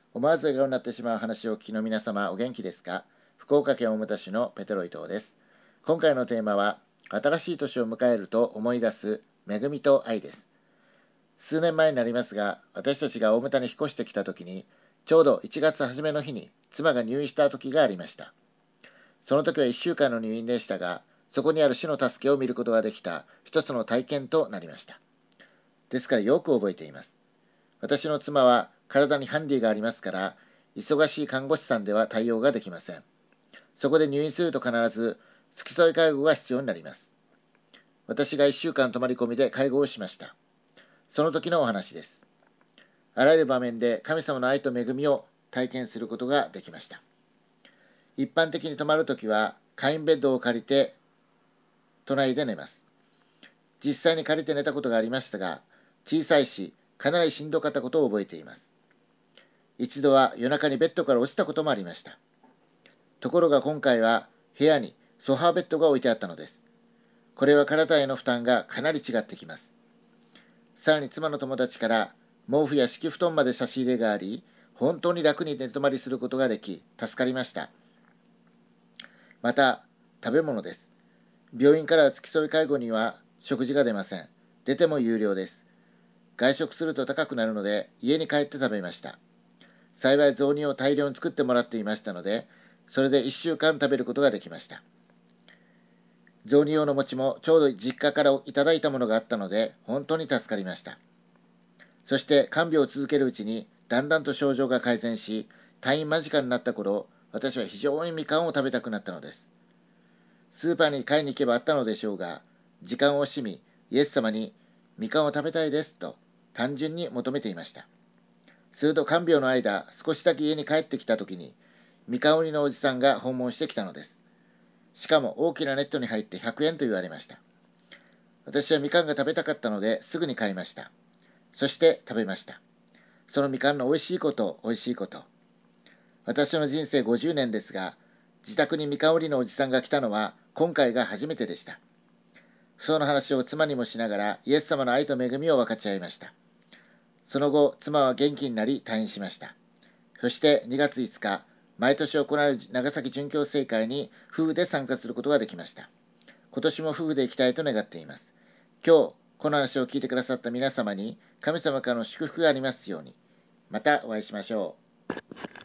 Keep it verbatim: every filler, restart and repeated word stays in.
思わず笑顔になってしまう話をお聞きの皆様、お元気ですか？福岡県大牟田市のペテロ伊藤です。今回のテーマは、新しい年を迎えると思い出す恵みと愛です。数年前になりますが、私たちが大牟田に引っ越してきた時に、ちょうどいちがつ初めの日に妻が入院した時がありました。その時はいっしゅうかんの入院でしたが、そこにある主の助けを見ることができた一つの体験となりました。ですからよく覚えています。私の妻は体にハンディがありますから、忙しい看護師さんでは対応ができません。そこで入院すると必ず付き添い介護が必要になります。私がいっしゅうかん泊まり込みで介護をしました。その時のお話です。あらゆる場面で神様の愛と恵みを体験することができました。一般的に泊まるときは簡易ベッドを借りて都内で寝ます。実際に借りて寝たことがありましたが、小さいしかなりしんどかったことを覚えています。一度は夜中にベッドから落ちたこともありました。ところが今回は部屋にソファーベッドが置いてあったのです。これは体への負担がかなり違ってきます。さらに妻の友達から毛布や敷布団まで差し入れがあり、本当に楽に寝泊まりすることができ、助かりました。また、食べ物です。病院から付き添い介護には食事が出ません。出ても有料です。外食すると高くなるので、家に帰って食べました。幸い雑煮を大量に作ってもらっていましたので、それでいっしゅうかん食べることができました。雑煮用の餅もちょうど実家からいただいたものがあったので、本当に助かりました。そして看病を続けるうちに、だんだんと症状が改善し、退院間近になった頃、私は非常にみかんを食べたくなったのです。スーパーに買いに行けばあったのでしょうが、時間を惜しみ、イエス様にみかんを食べたいですと単純に求めていました。すると看病の間、少しだけ家に帰ってきた時に、みかん売りのおじさんが訪問してきたのです。しかも大きなネットに入ってひゃくえんと言われました。私はみかんが食べたかったのですぐに買いました。そして食べました。そのみかんの美味しいこと、美味しいこと。私の人生ごじゅうねんですが、自宅にみかん売りのおじさんが来たのは今回が初めてでした。その話を妻にもしながらイエス様の愛と恵みを分かち合いました。その後、妻は元気になり退院しました。そしてにがついつか、毎年行われる長崎殉教聖会に夫婦で参加することができました。今年も夫婦で行きたいと願っています。今日、この話を聞いてくださった皆様に神様からの祝福がありますように。またお会いしましょう。